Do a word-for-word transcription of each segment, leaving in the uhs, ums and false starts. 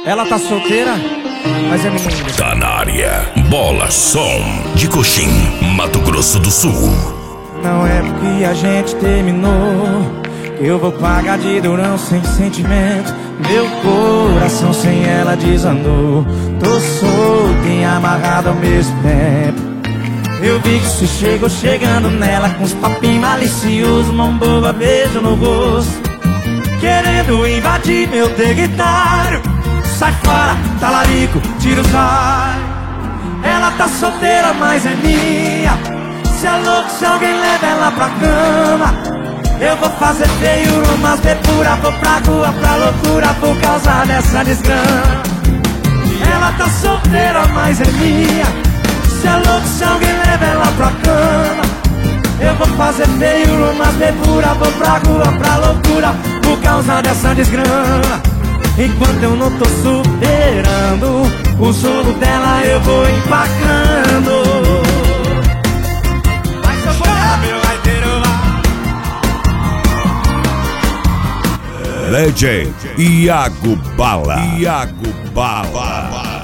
Ela tá solteira, mas é menina. Tá na área. Bola Som de Coxim, Mato Grosso do Sul. Não é porque a gente terminou que eu vou pagar de durão sem sentimento. Meu coração sem ela desandou. Tô solto e amarrado ao mesmo tempo. Eu vi que você chegou chegando nela com os papinhos maliciosos, mão boba, beijo no rosto, querendo invadir meu território. Sai fora, talarico, tira os raios. Ela tá solteira, mas é minha. Se é louco, se alguém leva ela pra cama, eu vou fazer feio, umas depura. Vou pra rua, pra loucura, por causa dessa desgrama. Ela tá solteira, mas é minha. Se é louco, se alguém leva ela pra cama, eu vou fazer feio, umas depura. Vou pra rua, pra loucura, por causa dessa desgrama. Enquanto eu não tô superando o solo dela, eu vou empacando. Vai sofrer, meu gaiteiro, vai. Legend Iago Bala. Iago Bala.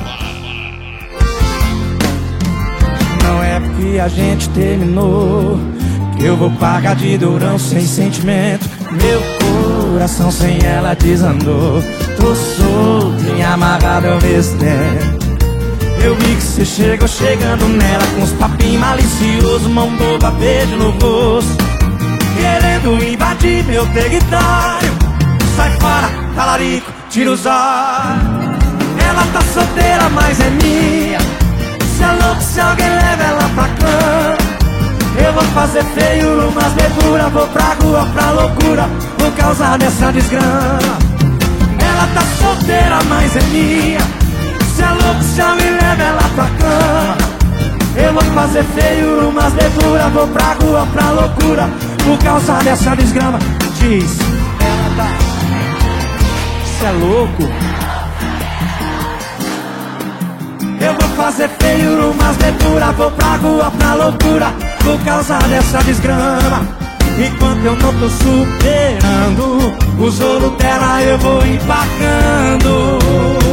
Não é porque a gente terminou que eu vou pagar de durão sem sentimento. Meu coração sem ela desandou. Tô solto e amarrado ao mesmo tempo. Eu vi que você chegou chegando nela com os papinhos maliciosos, mão boba, beijo no rosto, querendo invadir meu território. Sai fora, talarico, tira os olhos. Ela tá solteira, mas é minha. Se é louco, se alguém leva ela pra cama, eu vou fazer feio, umas levuras. Vou pra rua, pra loucura, por causa dessa desgrama. Ela tá solteira, mas é minha. Se é louco, se alguém leva ela pra cama, eu vou fazer feio, umas levuras. Vou pra rua, pra loucura, por causa dessa desgrama. Diz, ela tá... Cê é louco? Eu vou fazer feio, umas levuras. Vou pra rua, pra loucura, por causa dessa desgrama. Enquanto eu não tô superando o solo dela, eu vou empacando.